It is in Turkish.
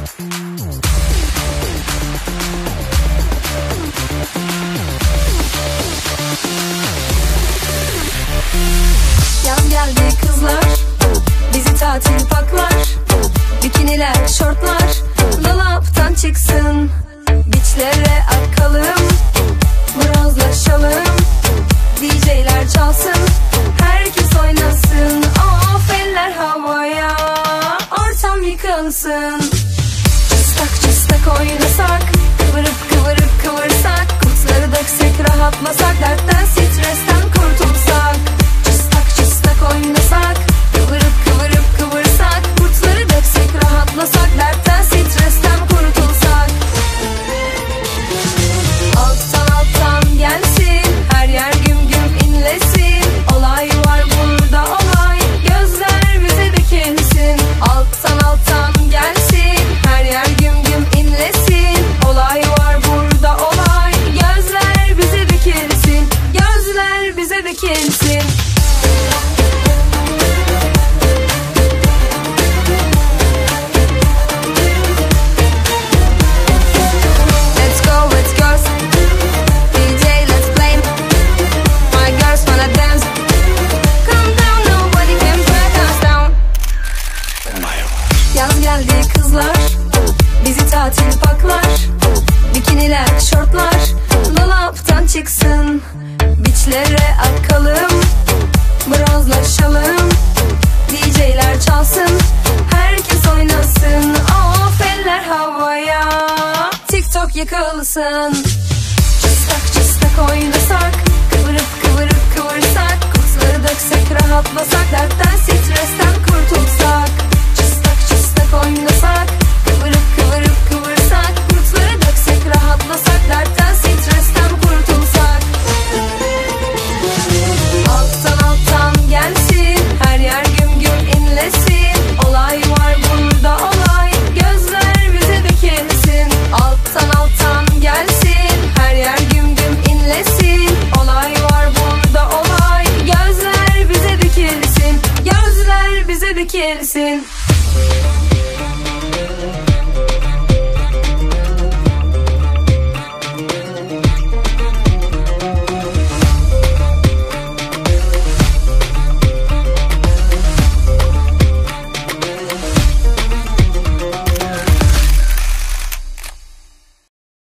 Yaz geldi kızlar, bizi tatil paklar, bikiniler, şortlar, dolaptan çıksın. Beachlere akalım, bronzlaşalım, DJ'ler çalsın, herkes oynasın. Of eller havaya, ortam yıkılsın. Çıstak çıstak oynasak, kıvırıp kıvırıp kıvırsak, kurtları döksek rahatlasak, dertten stresten kurtulsak. Çıstak çıstak oynasak, kıvırıp kıvırıp kıvırsak, kurtları döksek rahatlasak, dertten stresten kurtulsak. Alttan alttan gelsin, her yer güm güm inlesin. Olay var burada olay, gözler bize dikilsin. Alttan alttan gelsin, her yer güm güm inlesin. Olay var burada olay, gözler bize dikilsin. Gözler bize dikilsin. Let's go, let's go. DJ, let's play. My girls wanna dance. Come down, nobody can break us down. Yaz geldi kızlar, bizi tatil paklar, bikiniler, şortlar, dolaptan çıksın. Beachlere akalım, bronzlaşalım, DJ'ler çalsın, herkes oynasın. Of eller havaya, TikTok yıkılsın. Çıstak çıstak oynasak,